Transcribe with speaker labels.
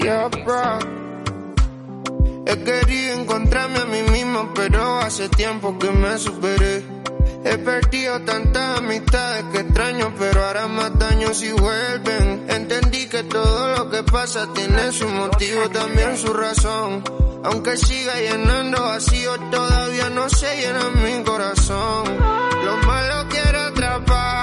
Speaker 1: Yeah, bro. He querido encontrarme a mí mismo, pero hace tiempo que me superé. He perdido tantas amistades que extraño, pero hará más daño si vuelven. Entendí que todo lo que pasa tiene su motivo, también su razón. Aunque siga llenando vacío, todavía no se llena mi corazón. Lo malo quiero atrapar.